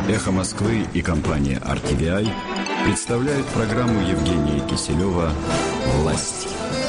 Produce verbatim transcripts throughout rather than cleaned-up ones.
«Эхо Москвы» и компания ар ти ви ай представляют программу Евгения Киселева «Власть».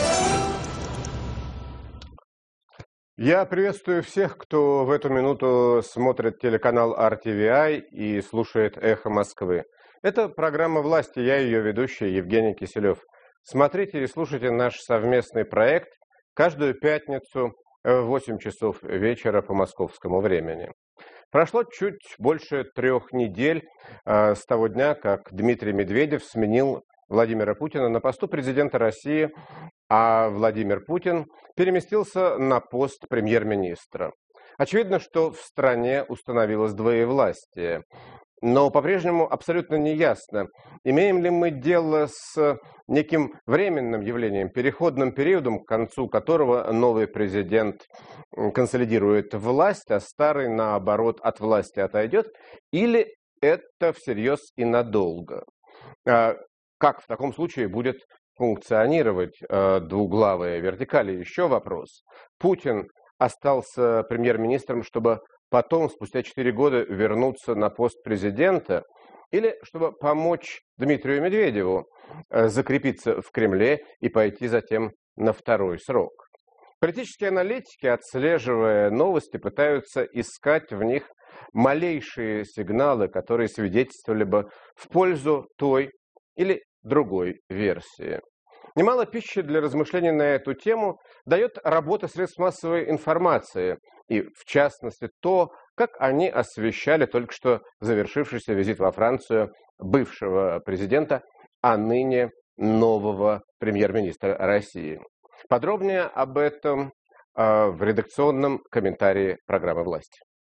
Я приветствую всех, кто в эту минуту смотрит телеканал ар ти ви ай и слушает «Эхо Москвы». Это программа «Власть», и я ее ведущий Евгений Киселев. Смотрите и слушайте наш совместный проект каждую пятницу в восемь часов вечера по московскому времени. Прошло чуть больше трех недель э, с того дня, как Дмитрий Медведев сменил Владимира Путина на посту президента России, а Владимир Путин переместился на пост премьер-министра. Очевидно, что в стране установилось двоевластие. Но по-прежнему абсолютно неясно, имеем ли мы дело с неким временным явлением, переходным периодом, к концу которого новый президент консолидирует власть, а старый, наоборот, от власти отойдет, или это всерьез и надолго. Как в таком случае будет функционировать двуглавая вертикаль? Еще вопрос. Путин остался премьер-министром, чтобы потом, спустя четыре года, вернуться на пост президента, или чтобы помочь Дмитрию Медведеву закрепиться в Кремле и пойти затем на второй срок. Политические аналитики, отслеживая новости, пытаются искать в них малейшие сигналы, которые свидетельствовали бы в пользу той или другой версии. Немало пищи для размышлений на эту тему дает работа средств массовой информации, и в частности то, как они освещали только что завершившийся визит во Францию бывшего президента, а ныне нового премьер-министра России. Подробнее об этом э, в редакционном комментарии программы «Власть».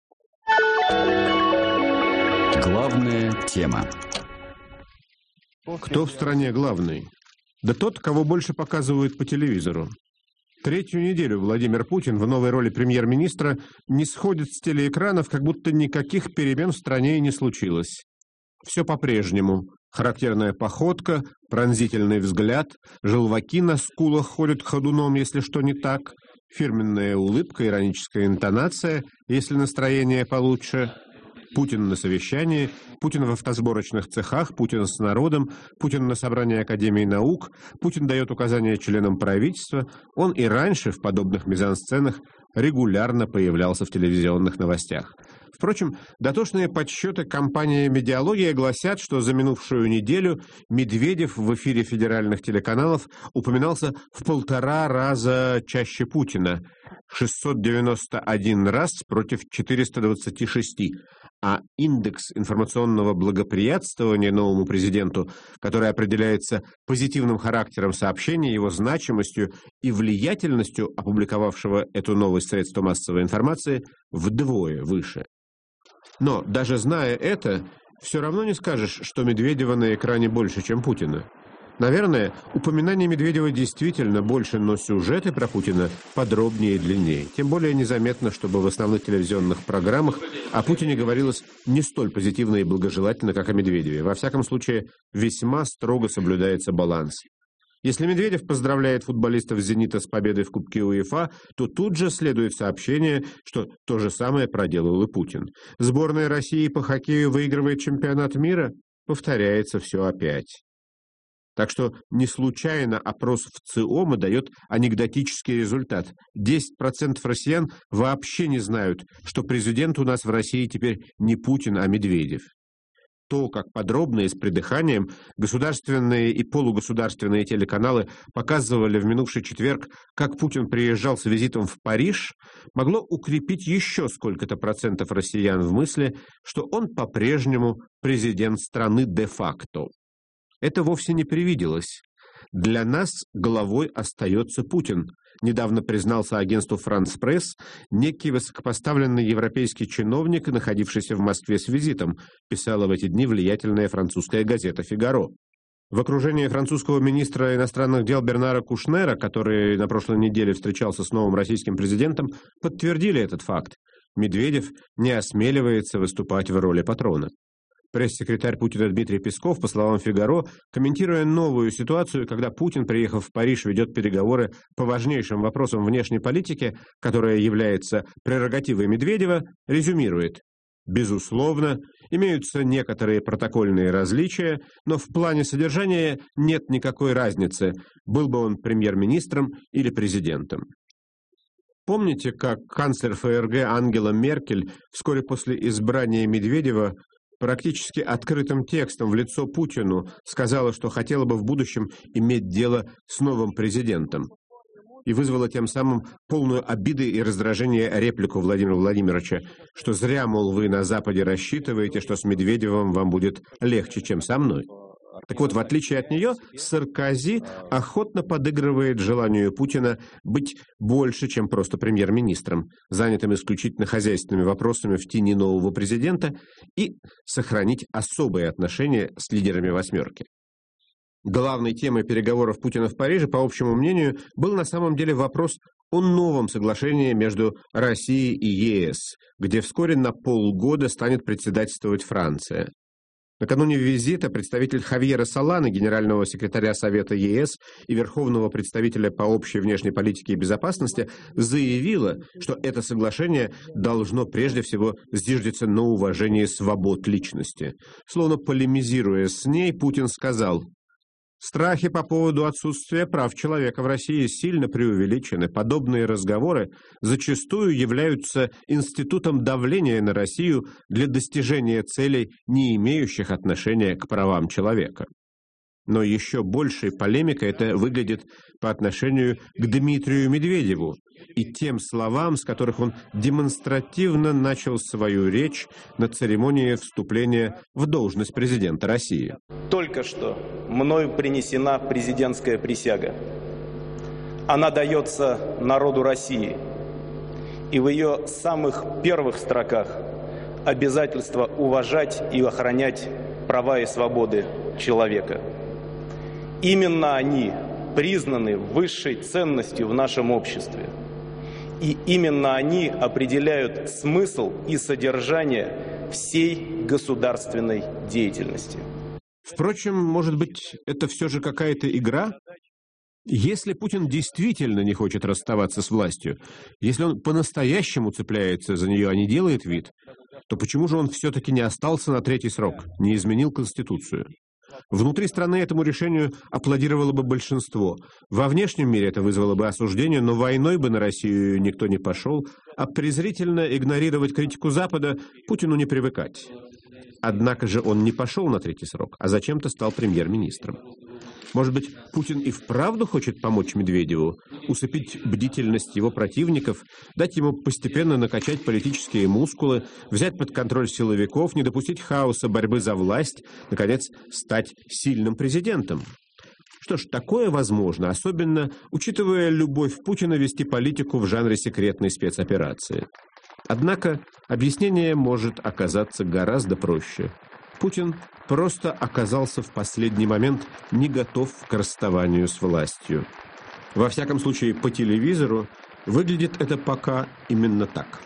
Главная тема. Кто в стране главный? Да тот, кого больше показывают по телевизору. Третью неделю Владимир Путин в новой роли премьер-министра не сходит с телеэкранов, как будто никаких перемен в стране и не случилось. Все по-прежнему. Характерная походка, пронзительный взгляд, желваки на скулах ходят ходуном, если что не так, фирменная улыбка, ироническая интонация, если настроение получше. Путин на совещании, Путин в автосборочных цехах, Путин с народом, Путин на собрании Академии наук, Путин дает указания членам правительства. Он и раньше в подобных мизансценах регулярно появлялся в телевизионных новостях. Впрочем, дотошные подсчеты компании «Медиалогия» гласят, что за минувшую неделю Медведев в эфире федеральных телеканалов упоминался в полтора раза чаще Путина – шестьсот девяносто один раз против четырёхсот двадцати шести. А индекс информационного благоприятствования новому президенту, который определяется позитивным характером сообщения, его значимостью и влиятельностью опубликовавшего эту новость средства массовой информации, вдвое выше. Но даже зная это, все равно не скажешь, что Медведева на экране больше, чем Путина. Наверное, упоминание Медведева действительно больше, но сюжеты про Путина подробнее и длиннее. Тем более незаметно, чтобы в основных телевизионных программах о Путине говорилось не столь позитивно и благожелательно, как о Медведеве. Во всяком случае, весьма строго соблюдается баланс. Если Медведев поздравляет футболистов «Зенита» с победой в Кубке УЕФА, то тут же следует сообщение, что то же самое проделал и Путин. Сборная России по хоккею выигрывает чемпионат мира, повторяется все опять. Так что не случайно опрос в ЦИОМа дает анекдотический результат. десять процентов россиян вообще не знают, что президент у нас в России теперь не Путин, а Медведев. То, как подробно и с придыханием государственные и полугосударственные телеканалы показывали в минувший четверг, как Путин приезжал с визитом в Париж, могло укрепить еще сколько-то процентов россиян в мысли, что он по-прежнему президент страны де-факто. Это вовсе не привиделось. Для нас главой остается Путин, недавно признался агентству «Франс Пресс» некий высокопоставленный европейский чиновник, находившийся в Москве с визитом, писала в эти дни влиятельная французская газета «Фигаро». В окружении французского министра иностранных дел Бернара Кушнера, который на прошлой неделе встречался с новым российским президентом, подтвердили этот факт. Медведев не осмеливается выступать в роли патрона. Пресс-секретарь Путина Дмитрий Песков, по словам «Фигаро», комментируя новую ситуацию, когда Путин, приехав в Париж, ведет переговоры по важнейшим вопросам внешней политики, которая является прерогативой Медведева, резюмирует: Безусловно, имеются некоторые протокольные различия, но в плане содержания нет никакой разницы, был бы он премьер-министром или президентом. Помните, как канцлер ФРГ Ангела Меркель вскоре после избрания Медведева практически открытым текстом в лицо Путину сказала, что хотела бы в будущем иметь дело с новым президентом, и вызвала тем самым полную обиды и раздражения реплику Владимира Владимировича, что зря, мол, вы на Западе рассчитываете, что с Медведевым вам будет легче, чем со мной. Так вот, в отличие от нее, Саркози охотно подыгрывает желанию Путина быть больше, чем просто премьер-министром, занятым исключительно хозяйственными вопросами в тени нового президента, и сохранить особые отношения с лидерами «восьмерки». Главной темой переговоров Путина в Париже, по общему мнению, был на самом деле вопрос о новом соглашении между Россией и ЕС, где вскоре на полгода станет председательствовать Франция. Накануне визита представитель Хавьера Соланы, генерального секретаря Совета ЕС и верховного представителя по общей внешней политике и безопасности, заявила, что это соглашение должно прежде всего зиждиться на уважении свобод личности. Словно полемизируя с ней, Путин сказал: «Страхи по поводу отсутствия прав человека в России сильно преувеличены. Подобные разговоры зачастую являются институтом давления на Россию для достижения целей, не имеющих отношения к правам человека». Но еще большей полемикой это выглядит по отношению к Дмитрию Медведеву и тем словам, с которых он демонстративно начал свою речь на церемонии вступления в должность президента России. Только что мною принесена президентская присяга. Она дается народу России. И в ее самых первых строках обязательство уважать и охранять права и свободы человека. Именно они признаны высшей ценностью в нашем обществе. И именно они определяют смысл и содержание всей государственной деятельности. Впрочем, может быть, это все же какая-то игра? Если Путин действительно не хочет расставаться с властью, если он по-настоящему цепляется за нее, а не делает вид, то почему же он все-таки не остался на третий срок, не изменил Конституцию? Внутри страны этому решению аплодировало бы большинство. Во внешнем мире это вызвало бы осуждение, но войной бы на Россию никто не пошел, а презрительно игнорировать критику Запада Путину не привыкать. Однако же он не пошел на третий срок, а зачем-то стал премьер-министром. Может быть, Путин и вправду хочет помочь Медведеву, усыпить бдительность его противников, дать ему постепенно накачать политические мускулы, взять под контроль силовиков, не допустить хаоса борьбы за власть, наконец, стать сильным президентом? Что ж, такое возможно, особенно учитывая любовь Путина вести политику в жанре секретной спецоперации. Однако объяснение может оказаться гораздо проще. Путин просто оказался в последний момент не готов к расставанию с властью. Во всяком случае, по телевизору выглядит это пока именно так.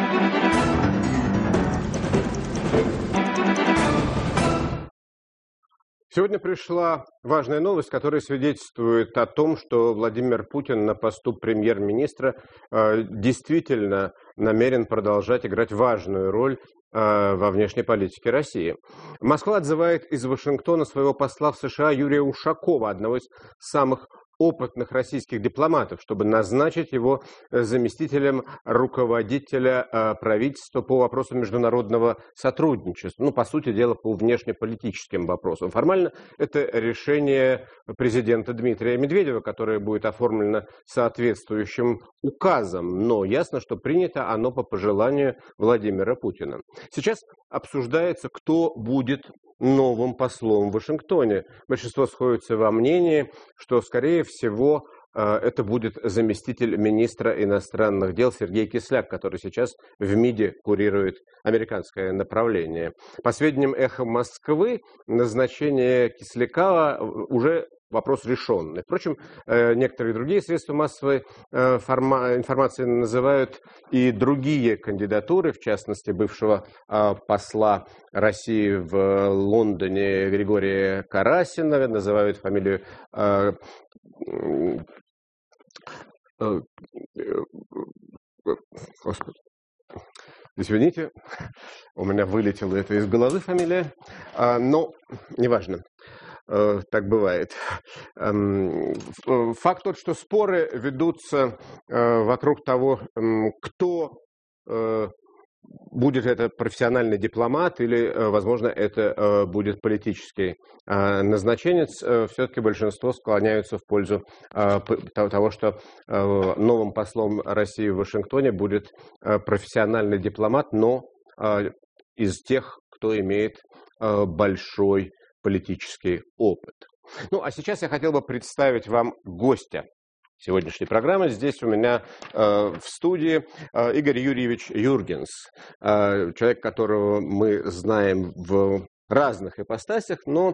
Сегодня пришла важная новость, которая свидетельствует о том, что Владимир Путин на посту премьер-министра э, действительно намерен продолжать играть важную роль э, во внешней политике России. Москва отзывает из Вашингтона своего посла в США Юрия Ушакова, одного из самых опытных российских дипломатов, чтобы назначить его заместителем руководителя э, правительства по вопросам международного сотрудничества. Ну, по сути дела, по внешнеполитическим вопросам. Формально это решение президента Дмитрия Медведева, которое будет оформлено соответствующим указом. Но ясно, что принято оно по пожеланию Владимира Путина. Сейчас обсуждается, кто будет новым послом в Вашингтоне. Большинство сходится во мнении, что, скорее всего, это будет заместитель министра иностранных дел Сергей Кисляк, который сейчас в МИДе курирует американское направление. По сведениям «Эхо Москвы», назначение Кисляка уже вопрос решенный. Впрочем, некоторые другие средства массовой информации называют и другие кандидатуры, в частности, бывшего посла России в Лондоне Григория Карасина, называют фамилию Господи. Извините, У меня вылетело это из головы фамилия, но неважно. Так бывает. Факт тот, что споры ведутся вокруг того, кто будет это профессиональный дипломат или, возможно, это будет политический назначенец. Все-таки большинство склоняются в пользу того, что новым послом России в Вашингтоне будет профессиональный дипломат, но из тех, кто имеет большой политический опыт. Ну, а сейчас я хотел бы представить вам гостя сегодняшней программы. Здесь у меня э, в студии э, Игорь Юрьевич Юргенс, э, человек, которого мы знаем в разных ипостасях, но,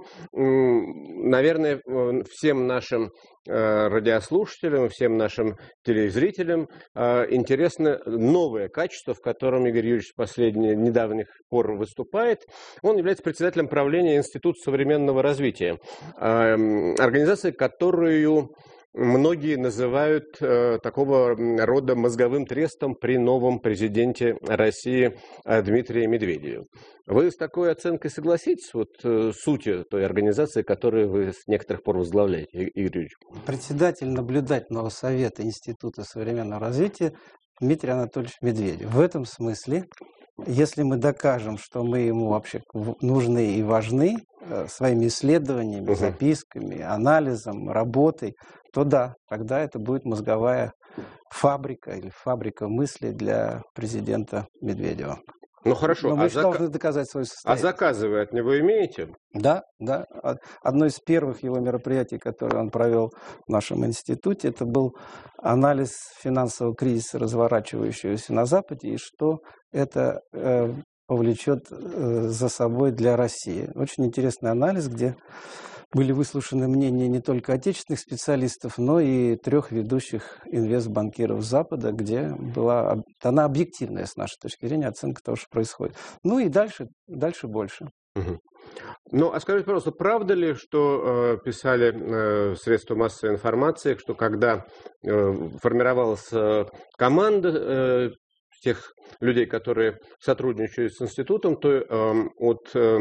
наверное, всем нашим радиослушателям, всем нашим телезрителям интересны новые качества, в котором Игорь Юрьевич с последних недавних пор выступает. Он является председателем правления Института современного развития, организации, которую многие называют э, такого рода мозговым трестом при новом президенте России э, Дмитрии Медведеве. Вы с такой оценкой согласитесь, вот э, сути той организации, которую вы с некоторых пор возглавляете, Игорь Юрьевич? Председатель наблюдательного совета Института современного развития Дмитрий Анатольевич Медведев. В этом смысле, если мы докажем, что мы ему вообще нужны и важны э, своими исследованиями, угу. записками, анализом, работой, то да, тогда это будет мозговая фабрика или фабрика мысли для президента Медведева. Ну хорошо, Но мы а же зака... должны доказать свою состоятельность. А заказы вы от него имеете? Да, да. Одно из первых его мероприятий, которое он провел в нашем институте, это был анализ финансового кризиса, разворачивающегося на Западе, и что это э, повлечет э, за собой для России. Очень интересный анализ, где были выслушаны мнения не только отечественных специалистов, но и трех ведущих инвестбанкиров Запада, где была дана объективная, с нашей точки зрения, оценка того, что происходит. Ну и дальше, дальше больше. Угу. Ну, а скажите, пожалуйста, правда ли, что э, писали э, средства массовой информации, что когда э, формировалась э, команда э, тех людей, которые сотрудничают с институтом, то э, от э,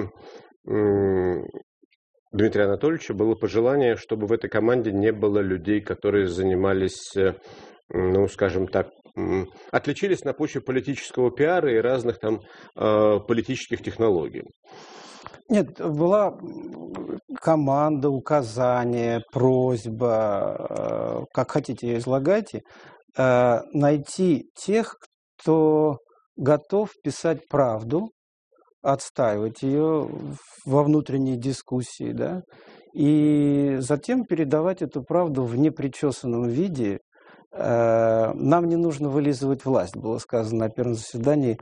э, Дмитрия Анатольевича было пожелание, чтобы в этой команде не было людей, которые занимались, ну, скажем так, отличились на почве политического пиара и разных там э, политических технологий? Нет, была команда, указание, просьба, как хотите ее излагайте, э, найти тех, кто готов писать правду, отстаивать ее во внутренней дискуссии, да, и затем передавать эту правду в непричесанном виде. Нам не нужно вылизывать власть, было сказано на первом заседании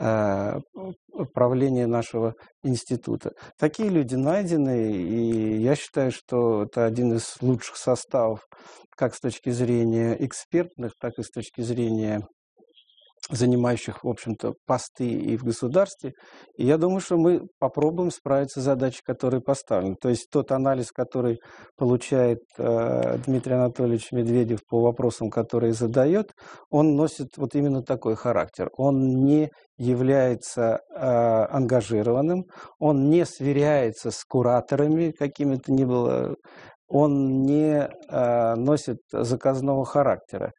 правления нашего института. Такие люди найдены, и я считаю, что это один из лучших составов как с точки зрения экспертных, так и с точки зрения занимающих, в общем-то, посты и в государстве. И я думаю, что мы попробуем справиться с задачей, которая поставлена. То есть тот анализ, который получает э, Дмитрий Анатольевич Медведев по вопросам, которые задает, он носит вот именно такой характер. Он не является э, ангажированным, он не сверяется с кураторами, какими то ни было, он не э, носит заказного характера.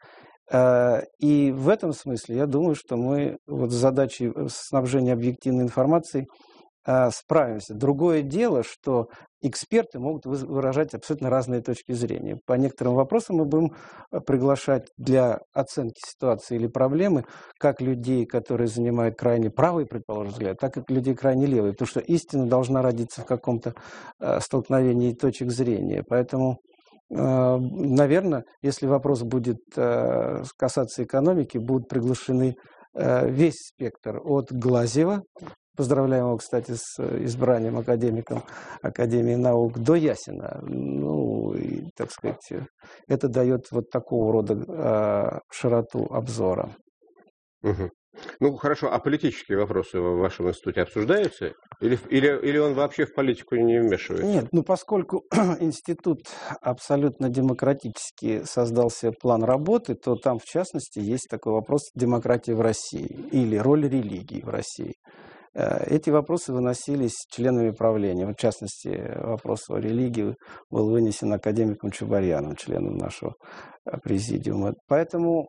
И в этом смысле я думаю, что мы вот с задачей снабжения объективной информацией справимся. Другое дело, что эксперты могут выражать абсолютно разные точки зрения. По некоторым вопросам мы будем приглашать для оценки ситуации или проблемы как людей, которые занимают крайне правый, предположим, взгляд, так и людей крайне левый, потому что истина должна родиться в каком-то столкновении точек зрения. Поэтому, наверное, если вопрос будет касаться экономики, будут приглашены весь спектр от Глазьева, поздравляем его, кстати, с избранием академиком Академии наук, до Ясина. Ну, и, так сказать, это дает вот такого рода широту обзора. Угу. Ну, хорошо, а политические вопросы в вашем институте обсуждаются? Или, или, или он вообще в политику не вмешивается? Нет, ну, поскольку институт абсолютно демократически создал себе план работы, то там, в частности, есть такой вопрос демократии в России или роль религии в России. Эти вопросы выносились членами правления. В частности, вопрос о религии был вынесен академиком Чубарьяном, членом нашего президиума. Поэтому,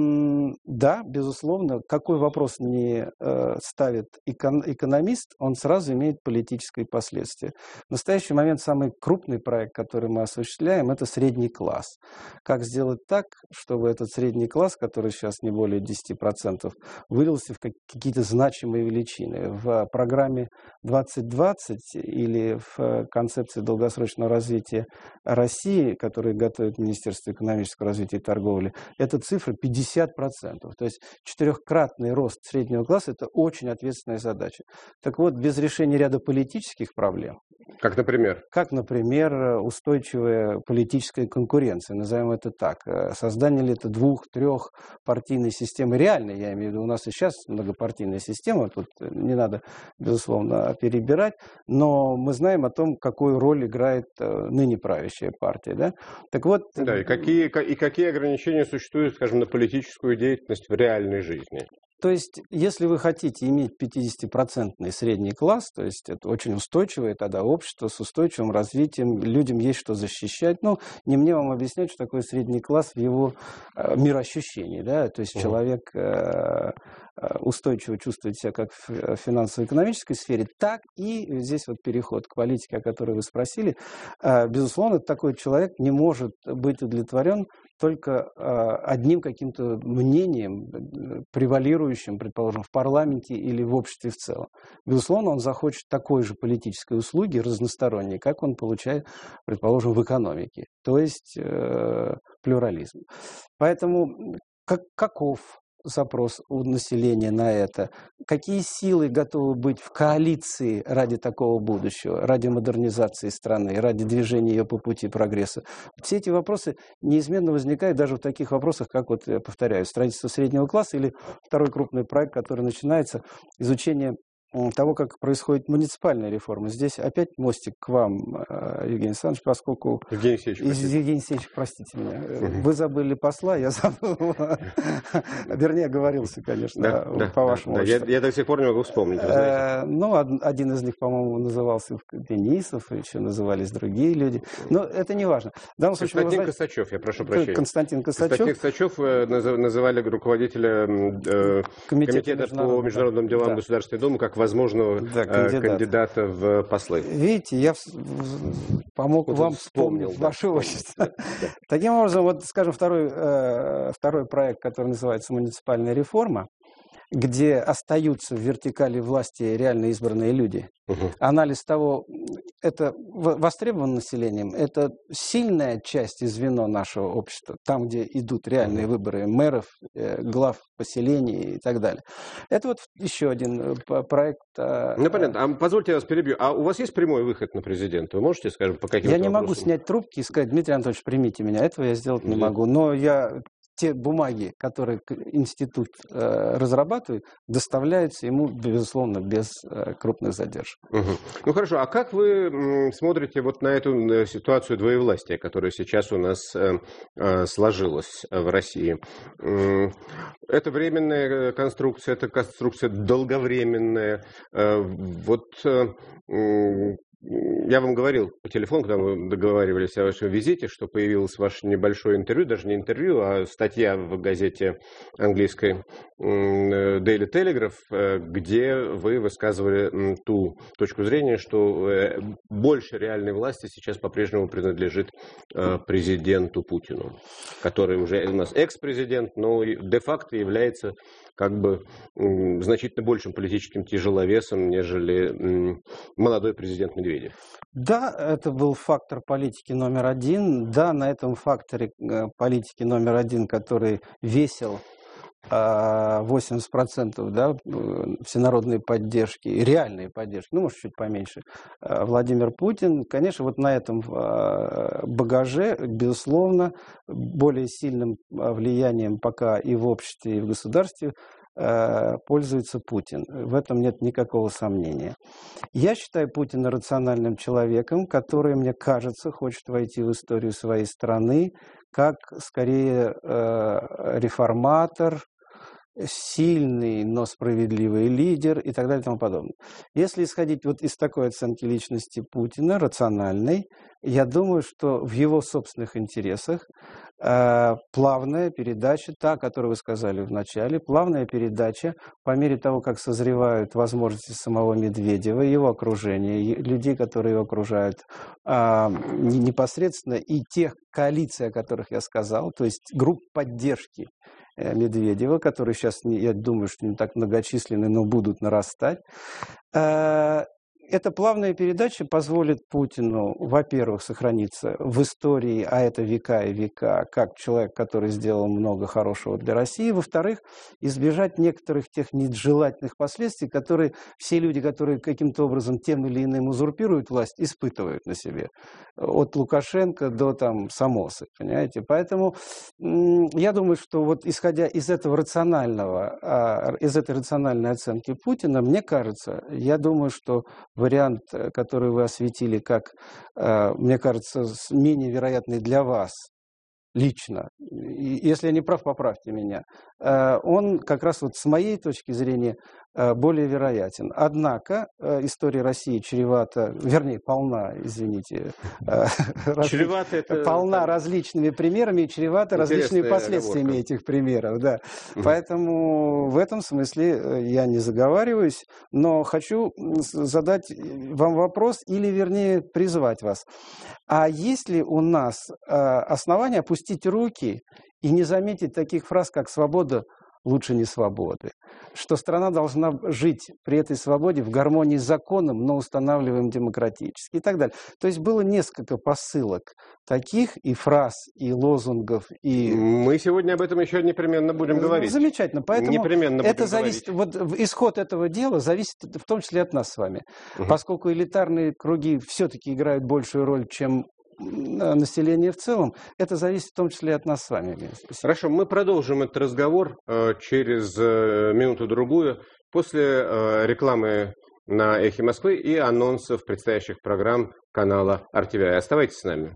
да, безусловно, какой вопрос не ставит экономист, он сразу имеет политические последствия. В настоящий момент самый крупный проект, который мы осуществляем, это средний класс. Как сделать так, чтобы этот средний класс, который сейчас не более десяти процентов, вылился в какие-то значимые величины. В программе двадцать двадцать или в концепции долгосрочного развития России, которую готовит Министерство экономического развития и торговли, эта цифра пятьдесят процентов. То есть четырехкратный рост среднего класса – это очень ответственная задача. Так вот, без решения ряда политических проблем, как, например? Как, например, устойчивая политическая конкуренция, назовем это так. Создание ли это двух-трехпартийной системы реальной, я имею в виду, у нас и сейчас многопартийная система, тут не надо, безусловно, перебирать, но мы знаем о том, какую роль играет ныне правящая партия. Да? Так вот, да, и какие, и какие ограничения существуют, скажем, на политическую деятельность в реальной жизни? То есть, если вы хотите иметь пятидесятипроцентный средний класс, то есть это очень устойчивое тогда общество с устойчивым развитием, людям есть что защищать. Ну, не мне вам объяснять, что такое средний класс в его э, мироощущении. Да? То есть, mm-hmm. человек э, устойчиво чувствует себя как в финансово-экономической сфере, так и здесь вот переход к политике, о которой вы спросили. Э, безусловно, такой человек не может быть удовлетворен только э, одним каким-то мнением, превалирующим, предположим, в парламенте или в обществе в целом. Безусловно, он захочет такой же политической услуги, разносторонней, как он получает, предположим, в экономике, то есть э, плюрализм. Поэтому как, каков запрос у населения на это? Какие силы готовы быть в коалиции ради такого будущего, ради модернизации страны, ради движения ее по пути прогресса? Все эти вопросы неизменно возникают даже в таких вопросах, как, вот, я повторяю, строительство среднего класса или второй крупный проект, который начинается, изучение того, как происходит муниципальная реформа. Здесь опять мостик к вам, Евгений Александрович, поскольку... Евгений Алексеевич, простите. Евгений Алексеевич, простите меня. Угу. Вы забыли посла, я забыл. Вернее, оговорился, конечно, по-вашему. Я до сих пор не могу вспомнить. Ну, один из них, по-моему, назывался Денисов, еще назывались другие люди. Но это не важно. Константин Косачев, я прошу прощения. Константин Косачев. Константин Косачев называли руководителя Комитета по международным делам Государственной Думы как возможного да, кандидата. кандидата в послы. Видите, я помог вот вам вспомнить да. ваше отчество. Да, да. Таким образом, вот, скажем, второй, э, второй проект, который называется «Муниципальная реформа», где остаются в вертикали власти реально избранные люди. Угу. Анализ того, это востребовано населением, это сильная часть и звено нашего общества, там, где идут реальные угу. выборы мэров, глав поселений и так далее. Это вот еще один проект. Ну, понятно. А позвольте я вас перебью. А у вас есть прямой выход на президента? Вы можете, скажем, по каким-то Я не вопросам? могу снять трубки и сказать: Дмитрий Анатольевич, примите меня. Этого я сделать не могу. Но я... Те бумаги, которые институт э, разрабатывает, доставляются ему, безусловно, без э, крупных задержек. Угу. Ну хорошо, а как вы м, смотрите вот на эту ситуацию двоевластия, которая сейчас у нас э, э, сложилась в России? Это временная конструкция, это конструкция долговременная. Э, вот... Э, Я вам говорил по телефону, когда мы договаривались о вашем визите, что появилось ваше небольшое интервью, даже не интервью, а статья в газете английской Daily Telegraph, где вы высказывали ту точку зрения, что больше реальной власти сейчас по-прежнему принадлежит президенту Путину, который уже у нас экс-президент, но де-факто является как бы значительно большим политическим тяжеловесом, нежели молодой президент Медведев. Да, это был фактор политики номер один. Да, на этом факторе политики номер один, который весил восемьдесят процентов да, всенародной поддержки, реальной поддержки, ну, может, чуть поменьше, Владимир Путин, конечно, вот на этом багаже, безусловно, более сильным влиянием пока и в обществе, и в государстве пользуется Путин. В этом нет никакого сомнения. Я считаю Путина рациональным человеком, который, мне кажется, хочет войти в историю своей страны как, скорее, реформатор, сильный, но справедливый лидер и так далее и тому подобное. Если исходить вот из такой оценки личности Путина, рациональной, я думаю, что в его собственных интересах э, плавная передача, та, которую вы сказали в начале, плавная передача по мере того, как созревают возможности самого Медведева, его окружения, людей, которые его окружают э, непосредственно, и тех коалиций, о которых я сказал, то есть групп поддержки Медведева, которые сейчас, я думаю, что не так многочисленны, но будут нарастать. Эта плавная передача позволит Путину, во-первых, сохраниться в истории, а это века и века, как человек, который сделал много хорошего для России. Во-вторых, избежать некоторых тех нежелательных последствий, которые все люди, которые каким-то образом тем или иным узурпируют власть, испытывают на себе. От Лукашенко до там Самосы, понимаете? Поэтому я думаю, что вот исходя из этого рационального, из этой рациональной оценки Путина, мне кажется, я думаю, что вариант, который вы осветили как, мне кажется, менее вероятный для вас лично, и если я не прав, поправьте меня, он как раз вот с моей точки зрения более вероятен. Однако история России чревата, вернее, полна, извините, чревата это... полна различными примерами и чревата различными последствиями оговорка. Этих примеров. Да. Угу. Поэтому в этом смысле я не заговариваюсь, но хочу задать вам вопрос или, вернее, призвать вас. А есть ли у нас основания опустить руки и не заметить таких фраз, как «свобода лучше не свободы», что страна должна жить при этой свободе в гармонии с законом, но устанавливаем демократически и так далее. То есть было несколько посылок таких и фраз, и лозунгов. И... Мы сегодня об этом еще непременно будем говорить. Замечательно. Поэтому непременно это зависит, вот исход этого дела зависит в том числе от нас с вами. Угу. Поскольку элитарные круги все-таки играют большую роль, чем население в целом, это зависит в том числе от нас с вами. Спасибо. Хорошо, мы продолжим этот разговор э, через э, минуту-другую после э, рекламы на Эхе Москвы и анонсов предстоящих программ канала ар ти ви ай. Оставайтесь с нами.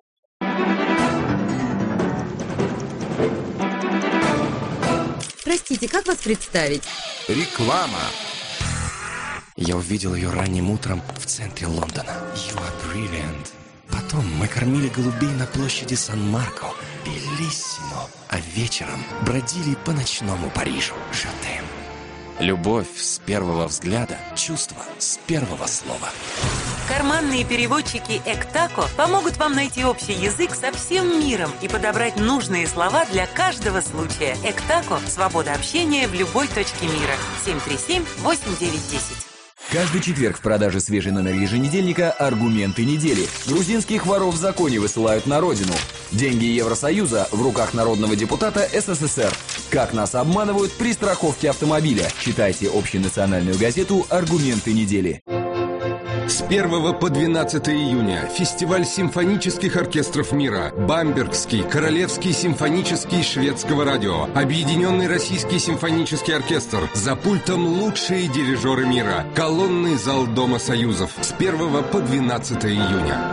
Простите, как вас представить? Реклама. Я увидел ее ранним утром в центре Лондона. You are brilliant. Потом мы кормили голубей на площади Сан-Марко. Белиссимо. А вечером бродили по ночному Парижу. Жатем. Любовь с первого взгляда, чувство с первого слова. Карманные переводчики Эктако помогут вам найти общий язык со всем миром и подобрать нужные слова для каждого случая. Эктако – свобода общения в любой точке мира. семь три семь восемь девять десять. Каждый четверг в продаже свежий номер еженедельника «Аргументы недели». Грузинских воров в законе высылают на родину. Деньги Евросоюза в руках народного депутата эс эс эс эр. Как нас обманывают при страховке автомобиля. Читайте общенациональную газету «Аргументы недели». С первого по двенадцатое июня фестиваль симфонических оркестров мира, Бамбергский, Королевский симфонический шведского радио, Объединенный российский симфонический оркестр, за пультом лучшие дирижеры мира, колонный зал Дома Союзов с первого по двенадцатое июня.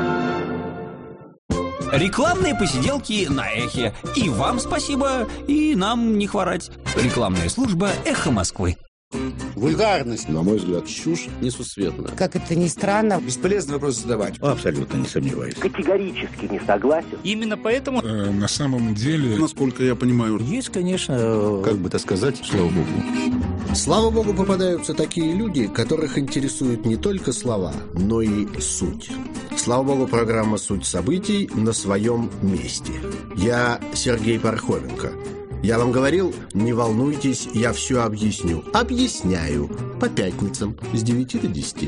Рекламные посиделки на Эхе. И вам спасибо, и нам не хворать. Рекламная служба «Эхо Москвы». Вульгарность, на мой взгляд, чушь несусветная. Как это ни странно. Бесполезный вопрос задавать. Абсолютно не сомневаюсь. Категорически не согласен. Именно поэтому... Э, на самом деле, насколько я понимаю... Есть, конечно... Как бы так сказать, слава богу. Слава богу, попадаются такие люди, которых интересуют не только слова, но и суть. Слава богу, программа «Суть событий» на своем месте. Я Сергей Пархоменко. Я вам говорил, не волнуйтесь, я все объясню. Объясняю. По пятницам с девяти до десяти.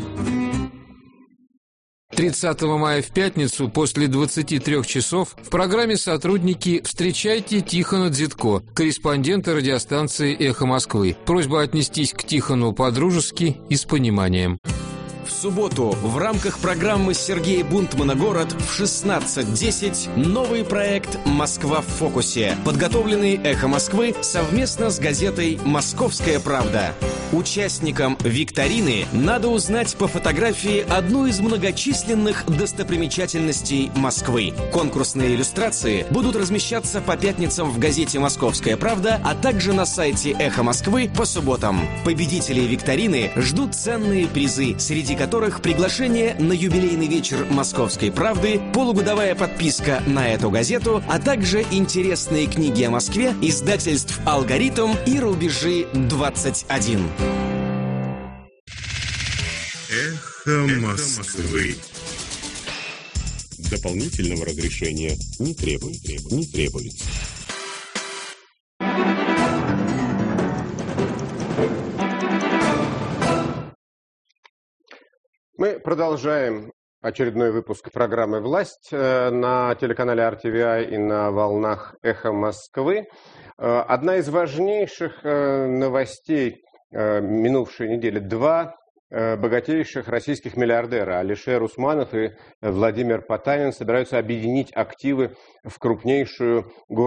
тридцатого мая в пятницу после двадцати трёх часов в программе «Сотрудники» встречайте Тихона Дзитко, корреспондента радиостанции «Эхо Москвы». Просьба отнестись к Тихону по-дружески и с пониманием. В субботу в рамках программы Сергея Бунтмана «Город» в шестнадцать десять новый проект «Москва в фокусе», подготовленный «Эхо Москвы» совместно с газетой «Московская правда». Участникам викторины надо узнать по фотографии одну из многочисленных достопримечательностей Москвы. Конкурсные иллюстрации будут размещаться по пятницам в газете «Московская правда», а также на сайте «Эхо Москвы» по субботам. Победителей викторины ждут ценные призы, среди которых приглашение на юбилейный вечер «Московской правды», полугодовая подписка на эту газету, а также интересные книги о Москве, издательств «Алгоритм» и «Рубежи двадцать один». Эхо Москвы. Дополнительного разрешения не требуется. Не требуется. Мы продолжаем очередной выпуск программы «Власть» на телеканале ар ти ви ай и на волнах «Эхо Москвы». Одна из важнейших новостей минувшей недели. Два богатейших российских миллиардера Алишер Усманов и Владимир Потанин собираются объединить активы в крупнейшую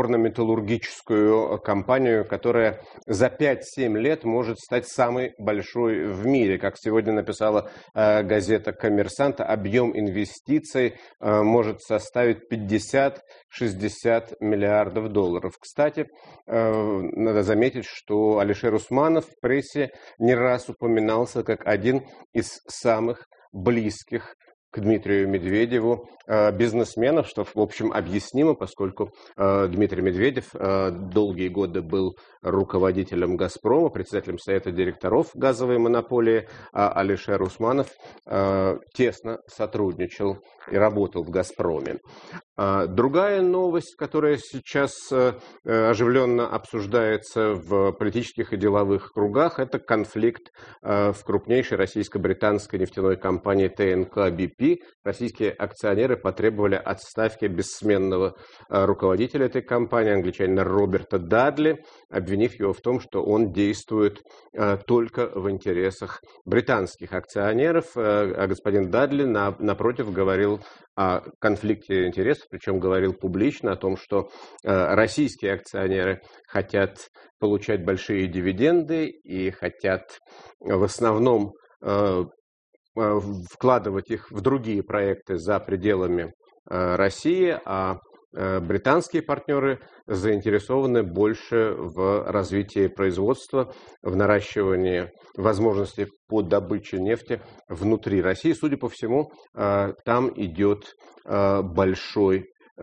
горно-металлургическую компанию, которая за пять-семь лет может стать самой большой в мире. Как сегодня написала э, газета «Коммерсант», объем инвестиций э, может составить пятьдесят-шестьдесят миллиардов долларов. Кстати, э, надо заметить, что Алишер Усманов в прессе не раз упоминался как один из самых близких к Дмитрию Медведеву э, бизнесменов, что, в общем, объяснимо, поскольку э, Дмитрий Медведев э, долгие годы был руководителем «Газпрома», председателем совета директоров газовой монополии, а Алишер Усманов э, тесно сотрудничал и работал в «Газпроме». А другая новость, которая сейчас э, оживленно обсуждается в политических и деловых кругах, это конфликт э, в крупнейшей российско-британской нефтяной компании тэ эн ка би пи. Российские акционеры потребовали отставки бессменного э, руководителя этой компании, англичанина Роберта Дадли, обвинив его в том, что он действует э, только в интересах британских акционеров. Э, а господин Дадли, на, напротив, говорил о конфликте интересов, причем говорил публично о том, что э, российские акционеры хотят получать большие дивиденды и хотят в основном э, э, вкладывать их в другие проекты за пределами э, России, а э, британские партнеры заинтересованы больше в развитии производства, в наращивании возможностей по добыче нефти внутри России. Судя по всему, там идет большой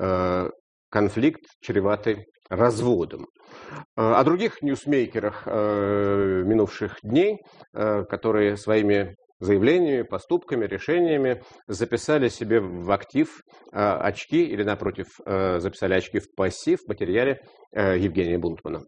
конфликт, чреватый разводом. О других ньюсмейкерах минувших дней, которые своими заявлениями, поступками, решениями записали себе в актив очки или, напротив, записали очки в пассив в материале Евгения Бунтмана.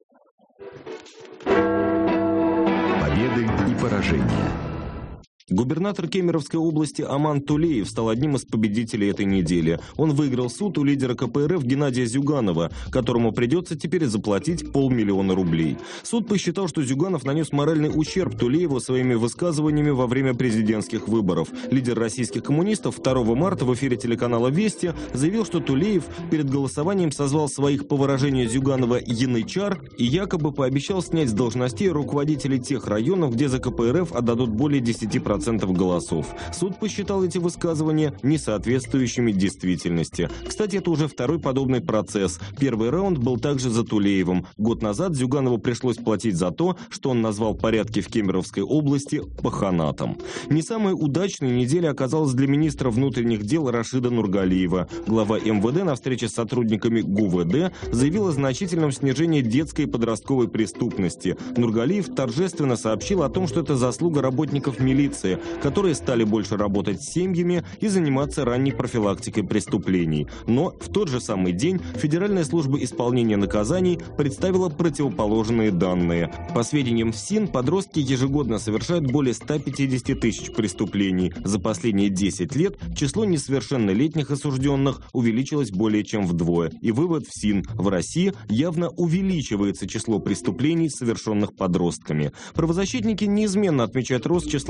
Победы и поражения. Губернатор Кемеровской области Аман Тулеев стал одним из победителей этой недели. Он выиграл суд у лидера ка пэ эр эф Геннадия Зюганова, которому придется теперь заплатить полмиллиона рублей. Суд посчитал, что Зюганов нанес моральный ущерб Тулееву своими высказываниями во время президентских выборов. Лидер российских коммунистов второго марта в эфире телеканала «Вести» заявил, что Тулеев перед голосованием созвал своих, по выражению Зюганова, янычар и якобы пообещал снять с должностей руководителей тех районов, где за ка пэ эр эф отдадут более десяти процентов голосов. Суд посчитал эти высказывания несоответствующими действительности. Кстати, это уже второй подобный процесс. Первый раунд был также за Тулеевым. Год назад Зюганову пришлось платить за то, что он назвал порядки в Кемеровской области паханатом. Не самой удачной неделя оказалась для министра внутренних дел Рашида Нургалиева. Глава эм вэ дэ на встрече с сотрудниками гэ у вэ дэ заявил о значительном снижении детской и подростковой преступности. Нургалиев торжественно сообщил о том, что это заслуга работников милиции, которые стали больше работать с семьями и заниматься ранней профилактикой преступлений. Но в тот же самый день Федеральная служба исполнения наказаний представила противоположные данные. По сведениям ФСИН, подростки ежегодно совершают более ста пятидесяти тысяч преступлений. За последние десять лет число несовершеннолетних осужденных увеличилось более чем вдвое. И вывод ФСИН: в России явно увеличивается число преступлений, совершенных подростками. Правозащитники неизменно отмечают рост числа несовершеннолетних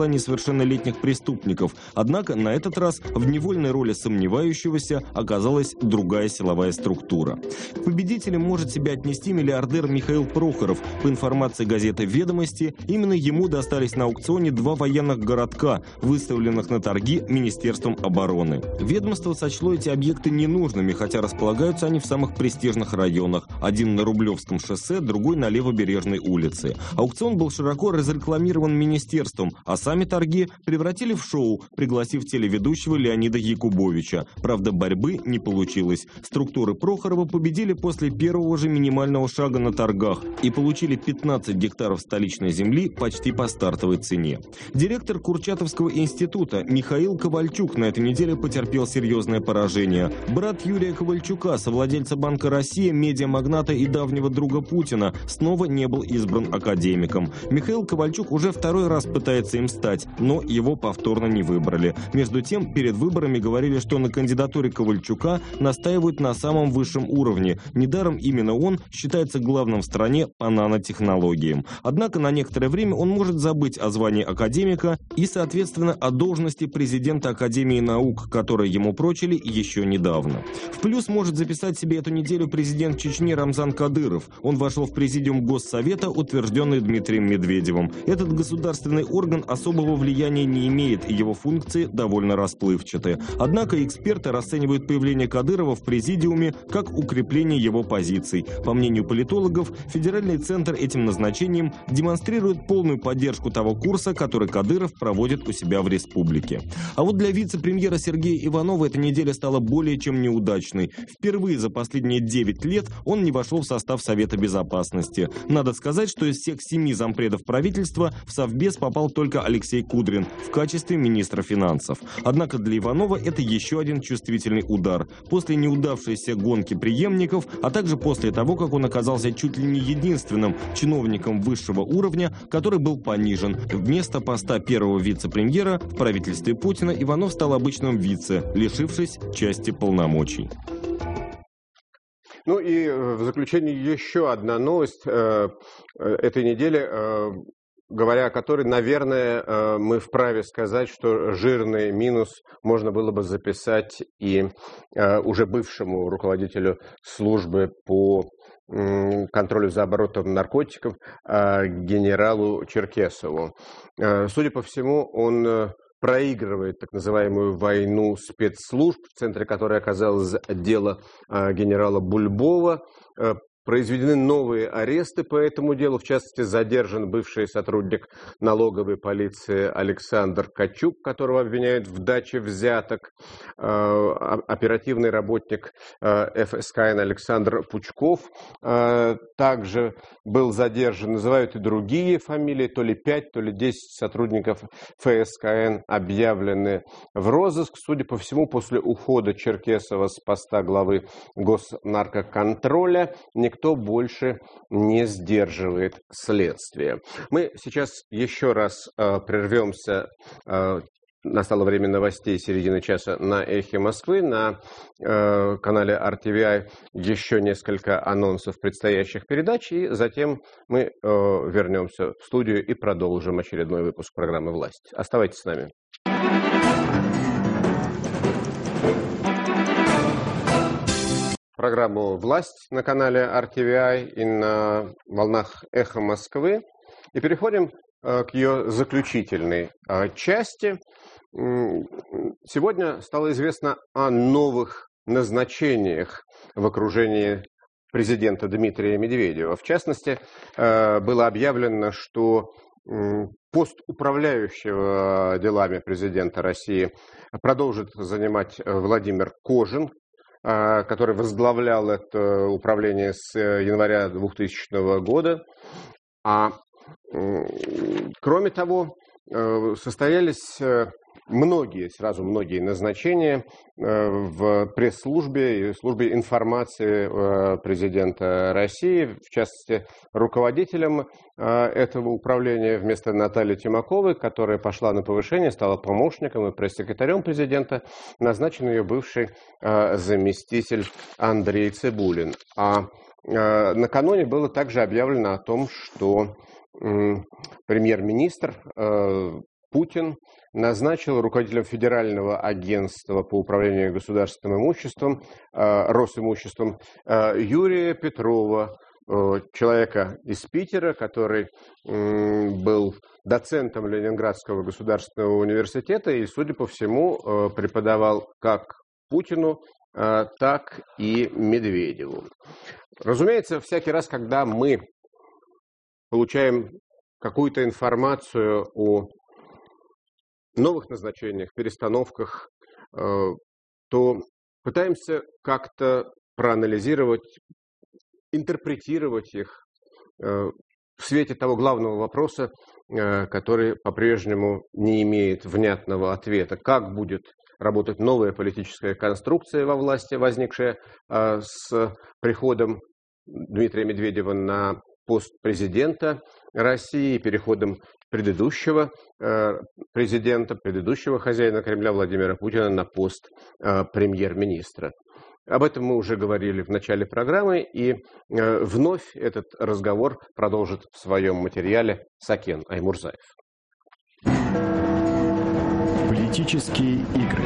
несовершеннолетних преступников. Однако на этот раз в невольной роли сомневающегося оказалась другая силовая структура. Победителем может себя отнести миллиардер Михаил Прохоров. По информации газеты «Ведомости», именно ему достались на аукционе два военных городка, выставленных на торги Министерством обороны. Ведомство сочло эти объекты ненужными, хотя располагаются они в самых престижных районах. Один на Рублевском шоссе, другой на Левобережной улице. Аукцион был широко разрекламирован министерством, а сами торги превратили в шоу, пригласив телеведущего Леонида Якубовича. Правда, борьбы не получилось. Структуры Прохорова победили после первого же минимального шага на торгах и получили пятнадцать гектаров столичной земли почти по стартовой цене. Директор Курчатовского института Михаил Ковальчук на этой неделе потерпел серьезное поражение. Брат Юрия Ковальчука, совладельца Банка России, медиамагната и давнего друга Путина, снова не был избран академиком. Михаил Ковальчук уже второй раз пытается им стать, но его повторно не выбрали. Между тем, перед выборами говорили, что на кандидатуре Ковальчука настаивают на самом высшем уровне. Недаром именно он считается главным в стране по нанотехнологиям. Однако на некоторое время он может забыть о звании академика и, соответственно, о должности президента Академии наук, которые ему прочили еще недавно. В плюс может записать себе эту неделю президент Чечни Рамзан Кадыров. Он вошел в президиум Госсовета, утвержденный Дмитрием Медведевым. Этот государственный орган особого влияния не имеет, и его функции довольно расплывчаты. Однако эксперты расценивают появление Кадырова в президиуме как укрепление его позиций. По мнению политологов, федеральный центр этим назначением демонстрирует полную поддержку того курса, который Кадыров проводит у себя в республике. А вот для вице-премьера Сергея Иванова эта неделя стала более чем неудачной. Впервые за последние девять лет он не вошел в состав Совета Безопасности. Надо сказать, что из всех семи зампредов правительства в Совбез попал только Алексей Кудрин в качестве министра финансов. Однако для Иванова это еще один чувствительный удар. После неудавшейся гонки преемников, а также после того, как он оказался чуть ли не единственным чиновником высшего уровня, который был понижен. Вместо поста первого вице-премьера в правительстве Путина Иванов стал обычным вице, лишившись части полномочий. Ну и в заключение еще одна новость э, этой недели, э, говоря о которой, наверное, э, мы вправе сказать, что жирный минус можно было бы записать и э, уже бывшему руководителю службы по э, контролю за оборотом наркотиков э, генералу Черкесову. Э, судя по всему, он... Э, проигрывает так называемую войну спецслужб, в центре которой оказалось дело э, генерала Бульбова. Э, Произведены новые аресты по этому делу. В частности, задержан бывший сотрудник налоговой полиции Александр Качук, которого обвиняют в даче взяток. Оперативный работник эф эс ка эн Александр Пучков также был задержан. Называют и другие фамилии. То ли пять, то ли десять сотрудников эф эс ка эн объявлены в розыск. Судя по всему, после ухода Черкесова с поста главы Госнаркоконтроля никто Никто больше не сдерживает следствие. Мы сейчас еще раз э, прервемся. Э, настало время новостей середины часа на «Эхе Москвы». На э, канале ар ти ви ай еще несколько анонсов предстоящих передач. И затем мы э, вернемся в студию и продолжим очередной выпуск программы «Власть». Оставайтесь с нами. Программу «Власть» на канале ар ти ви ай и на волнах «Эхо Москвы». И переходим э, к ее заключительной э, части. Сегодня стало известно о новых назначениях в окружении президента Дмитрия Медведева. В частности, э, было объявлено, что э, пост управляющего делами президента России продолжит занимать Владимир Кожин, который возглавлял это управление с января двухтысячного года. А кроме того, состоялись многие, сразу многие назначения в пресс-службе и службе информации президента России. В частности, руководителем этого управления вместо Натальи Тимаковой, которая пошла на повышение, стала помощником и пресс-секретарем президента, назначен ее бывший заместитель Андрей Цыбулин. А накануне было также объявлено о том, что премьер-министр Путин назначил руководителем Федерального агентства по управлению государственным имуществом, Росимуществом, Юрия Петрова, человека из Питера, который был доцентом Ленинградского государственного университета и, судя по всему, преподавал как Путину, так и Медведеву. Разумеется, всякий раз, когда мы получаем какую-то информацию о новых назначениях, перестановках, то пытаемся как-то проанализировать, интерпретировать их в свете того главного вопроса, который по-прежнему не имеет внятного ответа. Как будет работать новая политическая конструкция во власти, возникшая с приходом Дмитрия Медведева на пост президента России, переходом предыдущего президента, предыдущего хозяина Кремля Владимира Путина на пост премьер-министра. Об этом мы уже говорили в начале программы, и вновь этот разговор продолжит в своем материале Сакен Аймурзаев. Политические игры.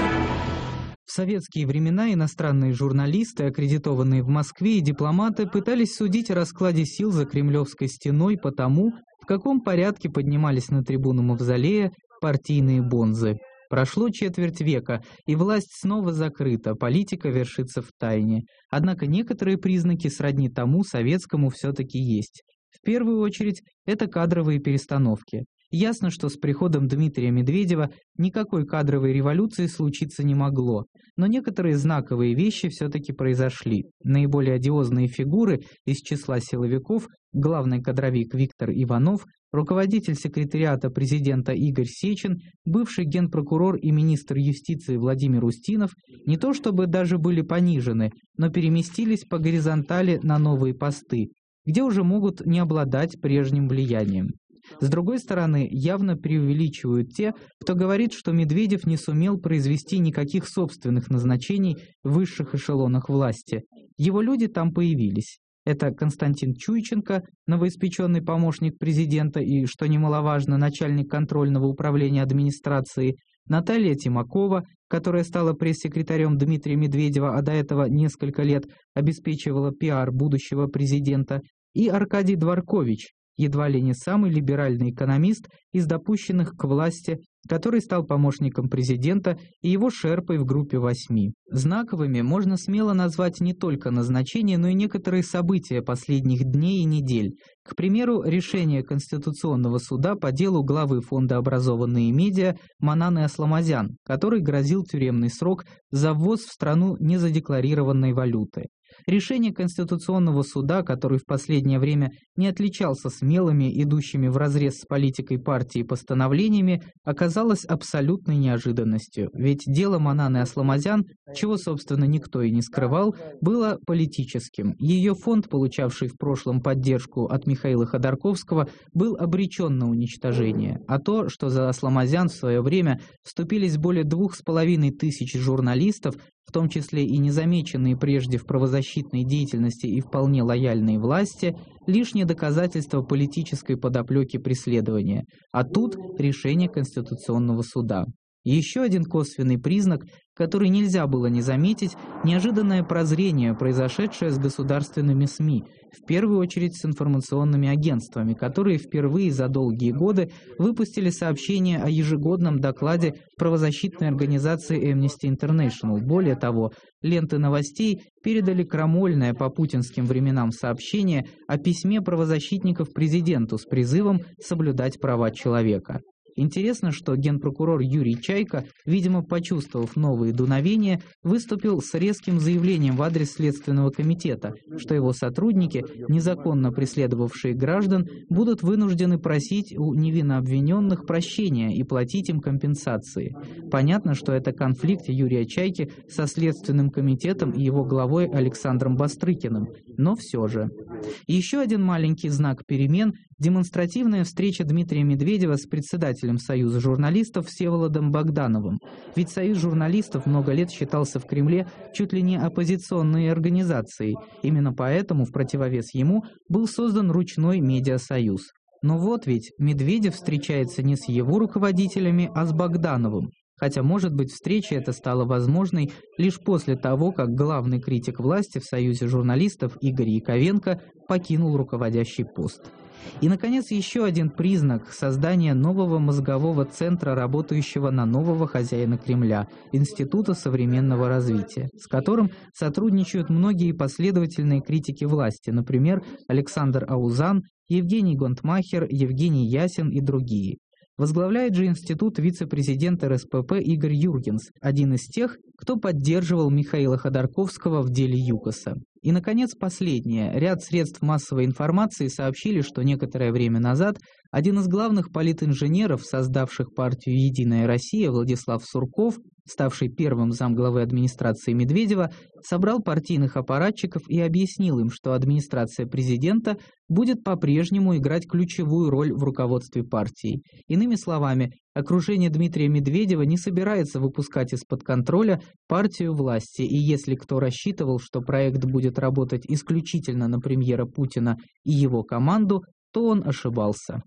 В советские времена иностранные журналисты, аккредитованные в Москве, и дипломаты пытались судить о раскладе сил за Кремлевской стеной по тому, в каком порядке поднимались на трибуну Мавзолея партийные бонзы. Прошло четверть века, и власть снова закрыта, политика вершится в тайне. Однако некоторые признаки сродни тому советскому все-таки есть. В первую очередь, это кадровые перестановки. Ясно, что с приходом Дмитрия Медведева никакой кадровой революции случиться не могло, но некоторые знаковые вещи все-таки произошли. Наиболее одиозные фигуры из числа силовиков, главный кадровик Виктор Иванов, руководитель секретариата президента Игорь Сечин, бывший генпрокурор и министр юстиции Владимир Устинов не то чтобы даже были понижены, но переместились по горизонтали на новые посты, где уже могут не обладать прежним влиянием. С другой стороны, явно преувеличивают те, кто говорит, что Медведев не сумел произвести никаких собственных назначений в высших эшелонах власти. Его люди там появились. Это Константин Чуйченко, новоиспеченный помощник президента и, что немаловажно, начальник контрольного управления администрации, Наталья Тимакова, которая стала пресс-секретарем Дмитрия Медведева, а до этого несколько лет обеспечивала пиар будущего президента, и Аркадий Дворкович, едва ли не самый либеральный экономист из допущенных к власти, который стал помощником президента и его шерпой в группе восьми. Знаковыми можно смело назвать не только назначения, но и некоторые события последних дней и недель. К примеру, решение Конституционного суда по делу главы фонда «Образованные медиа» Мананы Асламазян, который грозил тюремный срок за ввоз в страну незадекларированной валюты. Решение Конституционного суда, который в последнее время не отличался смелыми, идущими вразрез с политикой партии постановлениями, оказалось абсолютной неожиданностью. Ведь дело Мананы Асламазян, чего, собственно, никто и не скрывал, было политическим. Ее фонд, получавший в прошлом поддержку от Михаила Ходорковского, был обречен на уничтожение. А то, что за Асламазян в свое время вступились более двух с половиной тысяч журналистов, в том числе и незамеченные прежде в правозащитной деятельности и вполне лояльные власти, лишнее доказательство политической подоплеки преследования. А тут решение Конституционного суда. Еще один косвенный признак, который нельзя было не заметить, неожиданное прозрение, произошедшее с государственными СМИ, в первую очередь с информационными агентствами, которые впервые за долгие годы выпустили сообщение о ежегодном докладе правозащитной организации Amnesty International. Более того, ленты новостей передали крамольное по путинским временам сообщение о письме правозащитников президенту с призывом соблюдать права человека. Интересно, что генпрокурор Юрий Чайка, видимо, почувствовав новые дуновения, выступил с резким заявлением в адрес Следственного комитета, что его сотрудники, незаконно преследовавшие граждан, будут вынуждены просить у невинно обвиненных прощения и платить им компенсации. Понятно, что это конфликт Юрия Чайки со Следственным комитетом и его главой Александром Бастрыкиным, но все же. Еще один маленький знак перемен – демонстративная встреча Дмитрия Медведева с председателем Союза журналистов Всеволодом Богдановым. Ведь Союз журналистов много лет считался в Кремле чуть ли не оппозиционной организацией. Именно поэтому, в противовес ему, был создан ручной медиасоюз. Но вот ведь Медведев встречается не с его руководителями, а с Богдановым. Хотя, может быть, встреча эта стала возможной лишь после того, как главный критик власти в Союзе журналистов Игорь Яковенко покинул руководящий пост. И, наконец, еще один признак создания нового мозгового центра, работающего на нового хозяина Кремля – Института современного развития, с которым сотрудничают многие последовательные критики власти, например, Александр Аузан, Евгений Гонтмахер, Евгений Ясин и другие. Возглавляет же институт вице-президент эр эс пэ пэ Игорь Юргенс, один из тех, кто поддерживал Михаила Ходорковского в деле ЮКОСа. И, наконец, последнее. Ряд средств массовой информации сообщили, что некоторое время назад один из главных политинженеров, создавших партию «Единая Россия», Владислав Сурков, ставший первым замглавы администрации Медведева, собрал партийных аппаратчиков и объяснил им, что администрация президента будет по-прежнему играть ключевую роль в руководстве партии. Иными словами, окружение Дмитрия Медведева не собирается выпускать из-под контроля партию власти, и если кто рассчитывал, что проект будет работать исключительно на премьера Путина и его команду, то он ошибался.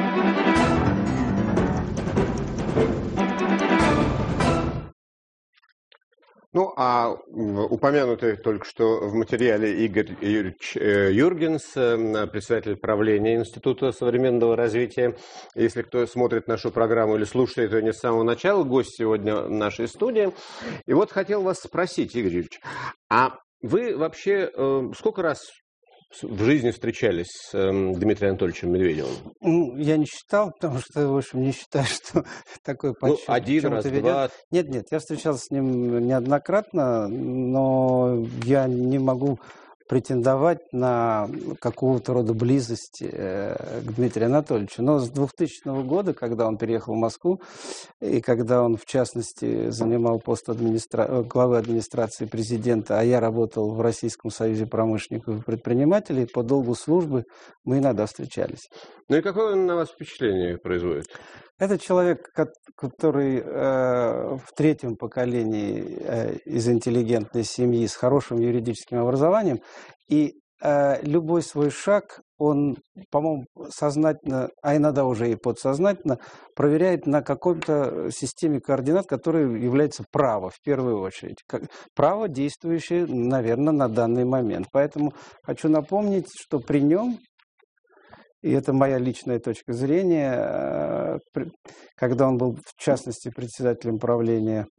Ну, а упомянутый только что в материале Игорь Юрьевич Юргенс, председатель правления Института современного развития. Если кто смотрит нашу программу или слушает ее не с самого начала, гость сегодня в нашей студии. И вот хотел вас спросить, Игорь Юрьевич, а вы вообще сколько раз в жизни встречались с э, Дмитрием Анатольевичем Медведевым? Ну, я не считал, потому что, в общем, не считаю, что такой подсчет. Ну, один раз, ведет. два. Нет, нет, я встречался с ним неоднократно, но я не могу претендовать на какого-то рода близость к Дмитрию Анатольевичу. Но с двухтысячного года, когда он переехал в Москву, и когда он, в частности, занимал пост администра... главы администрации президента, а я работал в Российском союзе промышленников и предпринимателей, по долгу службы мы иногда встречались. Ну и какое он на вас впечатление производит? Это человек, который э, в третьем поколении э, из интеллигентной семьи с хорошим юридическим образованием, и э, любой свой шаг он, по-моему, сознательно, а иногда уже и подсознательно, проверяет на какой-то системе координат, которая является право в первую очередь. Право, действующее, наверное, на данный момент. Поэтому хочу напомнить, что при нем, и это моя личная точка зрения, когда он был, в частности, председателем правления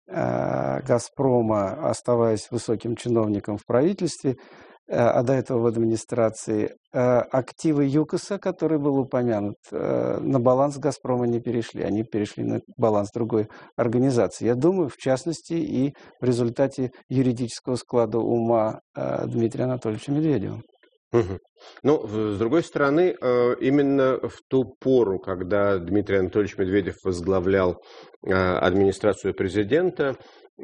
«Газпрома», оставаясь высоким чиновником в правительстве, а до этого в администрации, активы ЮКОСа, который был упомянут, на баланс «Газпрома» не перешли. Они перешли на баланс другой организации. Я думаю, в частности, и в результате юридического склада ума Дмитрия Анатольевича Медведева. Угу. Ну, с другой стороны, именно в ту пору, когда Дмитрий Анатольевич Медведев возглавлял администрацию президента,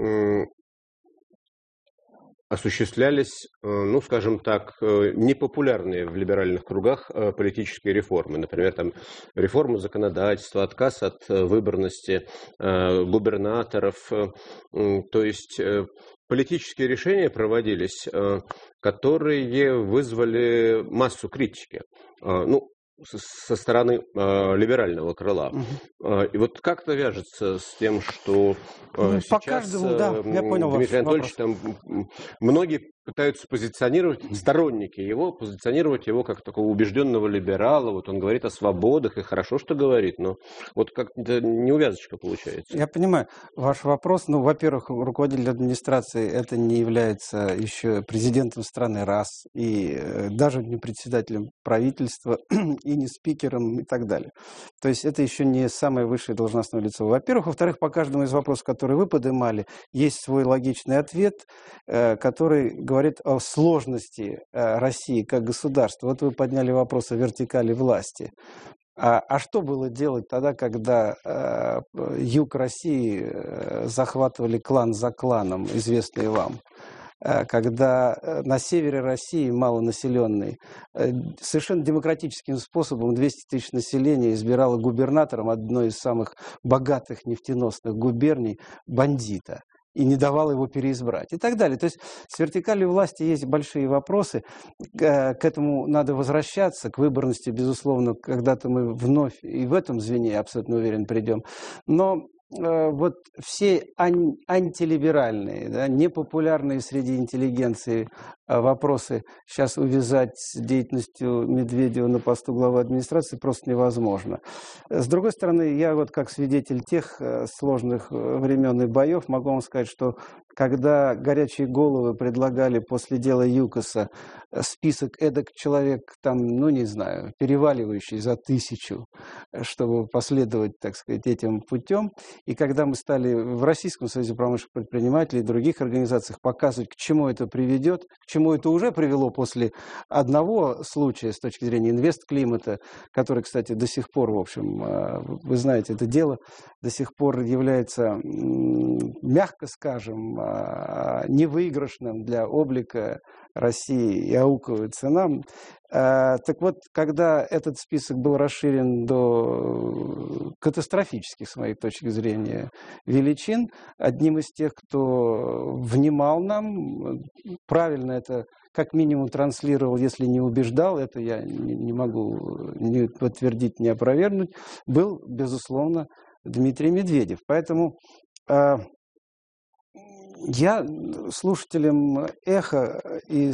осуществлялись, ну, скажем так, непопулярные в либеральных кругах политические реформы. Например, там, реформа законодательства, отказ от выборности губернаторов. То есть политические решения проводились, которые вызвали массу критики. Ну, со стороны э, либерального крыла. Угу. И вот как это вяжется с тем, что э, По сейчас каждому, да, я понял Дмитрий Анатольевич, там, многие пытаются позиционировать, сторонники его, позиционировать его как такого убежденного либерала, вот он говорит о свободах, и хорошо, что говорит, но вот как-то неувязочка получается. Я понимаю ваш вопрос. Ну, во-первых, руководитель администрации это не является еще президентом страны, раз, и даже не председателем правительства, и не спикером, и так далее. То есть это еще не самое высшее должностное лицо. Во-первых. Во-вторых, по каждому из вопросов, которые вы поднимали, есть свой логичный ответ, который говорит о сложности России как государства. Вот вы подняли вопрос о вертикали власти. А, а что было делать тогда, когда э, юг России э, захватывали клан за кланом, известный вам? Когда на севере России, малонаселенной, совершенно демократическим способом двести тысяч населения избирало губернатором одной из самых богатых нефтеносных губерний бандита. и не давал его переизбрать и так далее. То есть с вертикалью власти есть большие вопросы, к этому надо возвращаться, к выборности, безусловно, когда-то мы вновь и в этом звене, я абсолютно уверен, придем. Но вот все ан- антилиберальные, да, непопулярные среди интеллигенции вопросы сейчас увязать с деятельностью Медведева на посту главы администрации просто невозможно. С другой стороны, я вот как свидетель тех сложных времен и боев могу вам сказать, что когда горячие головы предлагали после дела ЮКОСа список эдак человек, там, ну не знаю, переваливающий за тысячу, чтобы последовать, так сказать, этим путем, и когда мы стали в Российском союзе промышленных предпринимателей и других организациях показывать, к чему это приведет, к чему это уже привело после одного случая с точки зрения инвестклимата, который, кстати, до сих пор, в общем, вы знаете, это дело до сих пор является, мягко скажем, невыигрышным для облика России и аукивается нам. Так вот, когда этот список был расширен до катастрофических, с моей точки зрения, величин, одним из тех, кто внимал нам, правильно это как минимум транслировал, если не убеждал, это я не могу ни подтвердить, ни опровергнуть, был, безусловно, Дмитрий Медведев. Поэтому я слушателям «Эхо» и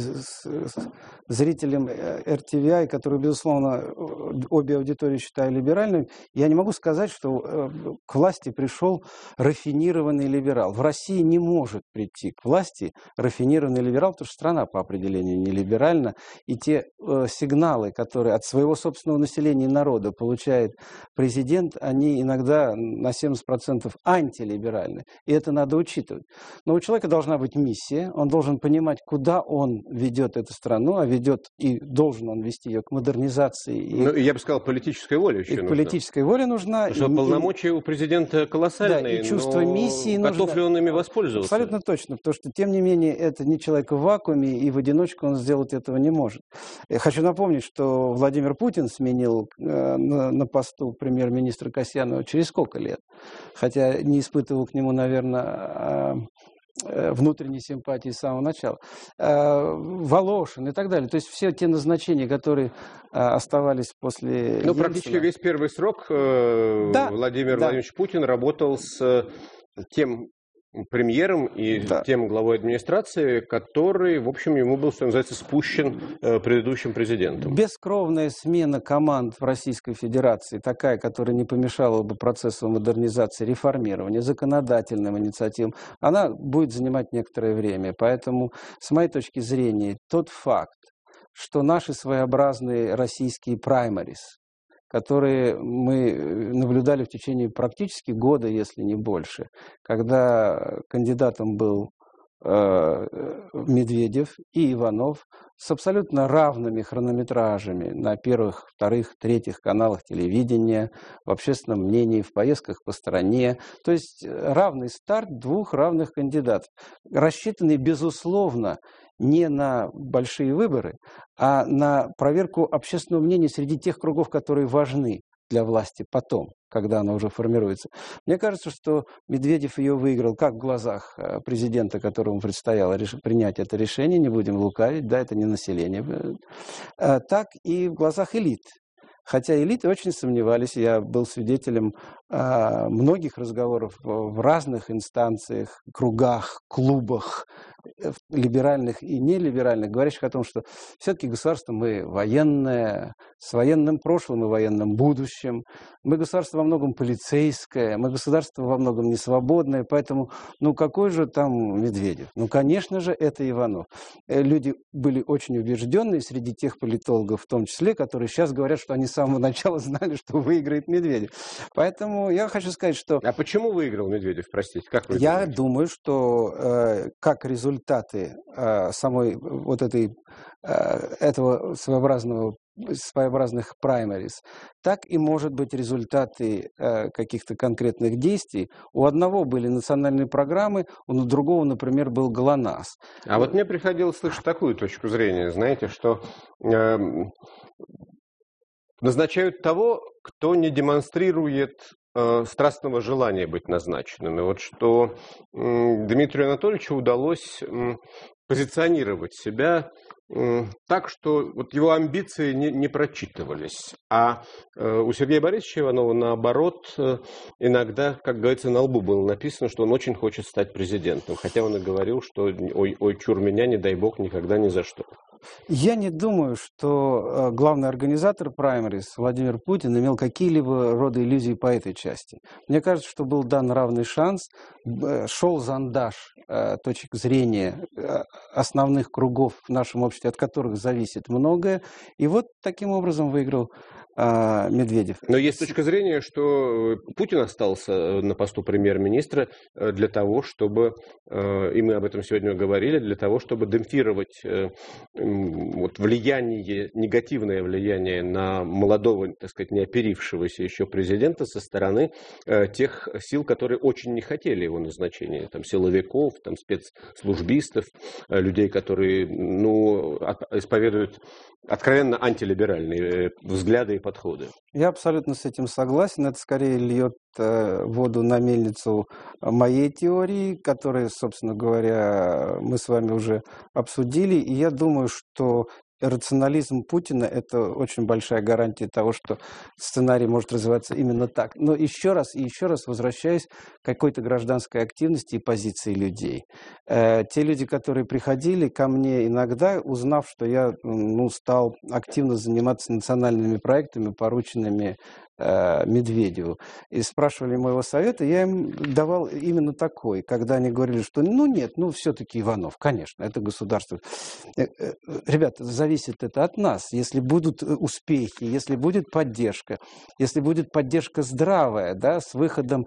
зрителям эр ти ви ай, которые, безусловно, обе аудитории считаю либеральными, я не могу сказать, что к власти пришел рафинированный либерал. В России не может прийти к власти рафинированный либерал, потому что страна по определению не либеральна, и те э, сигналы, которые от своего собственного населения и народа получает президент, они иногда на семьдесят процентов антилиберальны, и это надо учитывать. Но у человека должна быть миссия, он должен понимать, куда он ведет эту страну, а ведет и должен он вести ее к модернизации. И, ну, я бы сказал, политическая воля еще нужна. Политическая воля нужна. Потому что и, полномочия и, у президента колоссальные, да, и чувство но миссии готов нужно, ли он ими воспользоваться? Абсолютно точно, потому что, тем не менее, это не человек в вакууме, и в одиночку он сделать этого не может. Я хочу напомнить, что Владимир Путин сменил э, на, на посту премьер-министра Касьянова через сколько лет? Хотя не испытывал к нему, наверное, внутренней симпатии с самого начала. Волошин и так далее. То есть все те назначения, которые оставались после... Ну, практически весь первый срок да, Владимир да. Владимирович Путин работал с тем премьером и да. тем главой администрации, который, в общем, ему был, что называется, спущен э, предыдущим президентом. Бескровная смена команд в Российской Федерации, такая, которая не помешала бы процессу модернизации, реформирования, законодательным инициативам, она будет занимать некоторое время. Поэтому, с моей точки зрения, тот факт, что наши своеобразные российские праймарис, которые мы наблюдали в течение практически года, если не больше, когда кандидатом был э, Медведев и Иванов с абсолютно равными хронометражами на первых, вторых, третьих каналах телевидения, в общественном мнении, в поездках по стране. То есть равный старт двух равных кандидатов, рассчитанный, безусловно, не на большие выборы, а на проверку общественного мнения среди тех кругов, которые важны для власти потом, когда она уже формируется. Мне кажется, что Медведев ее выиграл как в глазах президента, которому предстояло принять это решение, не будем лукавить, да, это не население, так и в глазах элит. Хотя элиты очень сомневались, я был свидетелем э, многих разговоров в разных инстанциях, кругах, клубах, либеральных и нелиберальных, говорящих о том, что все-таки государство мы военное, с военным прошлым и военным будущим, мы государство во многом полицейское, мы государство во многом несвободное, поэтому, ну какой же там Медведев? Ну, конечно же, это Иванов. Люди были очень убежденные среди тех политологов, в том числе, которые сейчас говорят, что они с самого начала знали, что выиграет Медведев. Поэтому я хочу сказать, что... А почему выиграл Медведев, простите? Как вы я думаете? думаю, что э, как результаты э, самой вот этой, э, этого своеобразного своеобразных праймарис, так и, может быть, результаты э, каких-то конкретных действий. У одного были национальные программы, у другого, например, был ГЛОНАСС. А вот мне приходилось слышать такую точку зрения, знаете, что э, назначают того, кто не демонстрирует э, страстного желания быть назначенным. И вот что э, Дмитрию Анатольевичу удалось э, позиционировать себя так, что вот его амбиции не, не прочитывались. А э, у Сергея Борисовича Иванова, наоборот, э, иногда, как говорится, на лбу было написано, что он очень хочет стать президентом. Хотя он и говорил, что ой, ой, чур меня, не дай бог, никогда ни за что. Я не думаю, что главный организатор праймерис Владимир Путин имел какие-либо рода иллюзии по этой части. Мне кажется, что был дан равный шанс, шел зондаж точек зрения основных кругов в нашем обществе, от которых зависит многое. И вот таким образом выиграл Медведев. Но есть точка зрения, что Путин остался на посту премьер-министра для того, чтобы, и мы об этом сегодня говорили, для того, чтобы демпфировать вот влияние, негативное влияние на молодого, так сказать, не оперившегося еще президента со стороны тех сил, которые очень не хотели его назначения. Там силовиков, там спецслужбистов, людей, которые, ну, исповедуют откровенно антилиберальные взгляды и подходы. Я абсолютно с этим согласен. Это скорее льет э, воду на мельницу моей теории, которую, собственно говоря, мы с вами уже обсудили. И я думаю, что рационализм Путина – это очень большая гарантия того, что сценарий может развиваться именно так. Но еще раз и еще раз возвращаюсь к какой-то гражданской активности и позиции людей. Э, те люди, которые приходили ко мне иногда, узнав, что я ну, стал активно заниматься национальными проектами, порученными Медведеву, и спрашивали моего совета, я им давал именно такой, когда они говорили, что ну нет, ну все-таки Иванов, конечно, это государство. Ребята, зависит это от нас. Если будут успехи, если будет поддержка, если будет поддержка здравая, да, с выходом,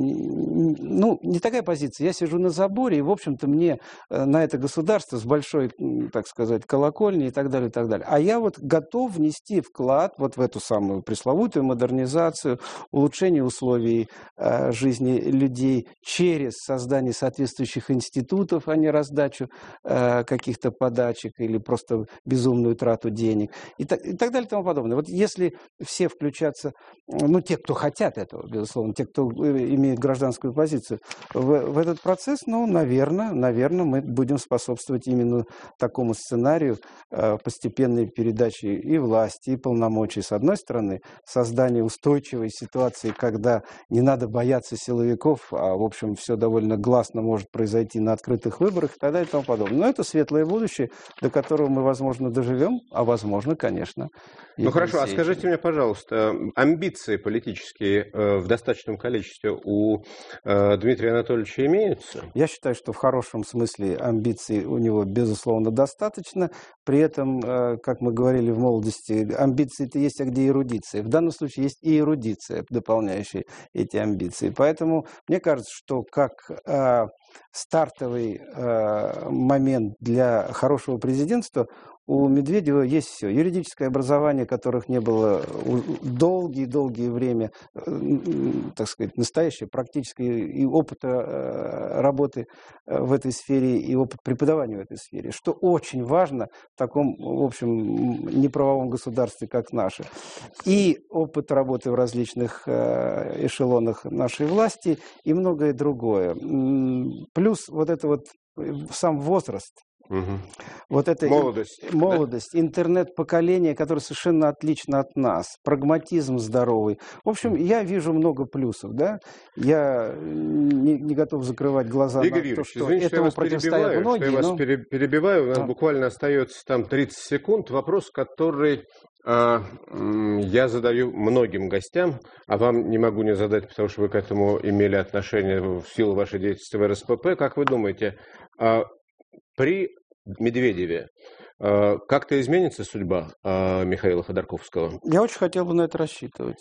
ну, не такая позиция, я сижу на заборе, и, в общем-то, мне на это государство с большой, так сказать, колокольней и так далее, и так далее. А я вот готов внести вклад вот в эту самую пресловутую модернизацию, модернизацию, улучшение условий э, жизни людей через создание соответствующих институтов, а не раздачу э, каких-то подачек или просто безумную трату денег и так, и так далее и тому подобное. Вот если все включаться, ну, те, кто хотят этого, безусловно, те, кто имеет гражданскую позицию, в, в этот процесс, ну, наверное, наверное, мы будем способствовать именно такому сценарию э, постепенной передачи и власти, и полномочий, с одной стороны, создание устойчивой ситуации, когда не надо бояться силовиков, а, в общем, все довольно гласно может произойти на открытых выборах и так далее и тому подобное. Но это светлое будущее, до которого мы, возможно, доживем, а, возможно, конечно. Ну, хорошо, а скажите мне, пожалуйста, амбиции политические э, в достаточном количестве у э, Дмитрия Анатольевича имеются? Я считаю, что в хорошем смысле амбиций у него, безусловно, достаточно. При этом, э, как мы говорили в молодости, амбиции-то есть, а где эрудиция. В данном случае есть и эрудиция, дополняющая эти амбиции. Поэтому мне кажется, что как э, стартовый э, момент для хорошего президентства у Медведева есть все. Юридическое образование, которых не было долгие-долгие время, так сказать, настоящее, практическое, и опыта работы в этой сфере, и опыт преподавания в этой сфере, что очень важно в таком, в общем, неправовом государстве, как наше. И опыт работы в различных эшелонах нашей власти, и многое другое. Плюс вот это вот сам возраст. Угу. Вот эта молодость, молодость да? Интернет-поколение, которое совершенно отлично от нас, прагматизм здоровый. В общем, я вижу много плюсов, да. Я не, не готов закрывать глаза Игорь на Юрьевич, то, что извините, этому противостоят многие. Что я вас но... перебиваю, у нас да. буквально остается там тридцать секунд. Вопрос, который а, я задаю многим гостям, а вам не могу не задать, потому что вы к этому имели отношение в силу вашей деятельности в эр эс пэ пэ. Как вы думаете, а, при Медведеве э, как-то изменится судьба э, Михаила Ходорковского? Я очень хотел бы на это рассчитывать.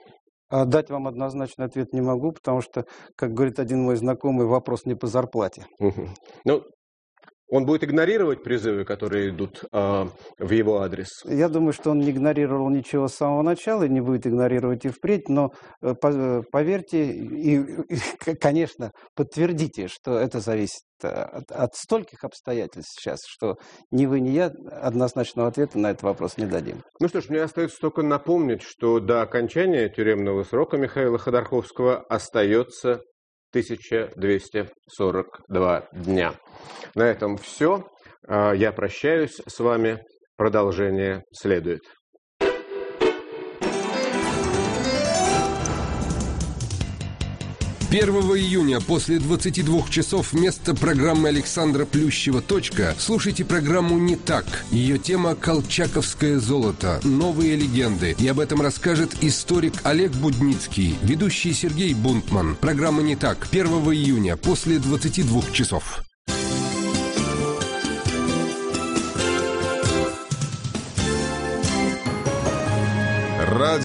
А дать вам однозначный ответ не могу, потому что, как говорит один мой знакомый, вопрос не по зарплате. Угу. Ну, Он будет игнорировать призывы, которые идут э, в его адрес? Я думаю, что он не игнорировал ничего с самого начала и не будет игнорировать и впредь, но поверьте и, и конечно, подтвердите, что это зависит от, от стольких обстоятельств сейчас, что ни вы, ни я однозначного ответа на этот вопрос не дадим. Ну что ж, мне остается только напомнить, что до окончания тюремного срока Михаила Ходорковского остается тысяча двести сорок два дня. На этом все. Я прощаюсь с вами. Продолжение следует. первого июня после двадцати двух часов вместо программы Александра Плющева «Точка» слушайте программу «Не так». Ее тема «Колчаковское золото. Новые легенды». И об этом расскажет историк Олег Будницкий, ведущий Сергей Бунтман. Программа «Не так» первого июня после двадцати двух часов. Радио.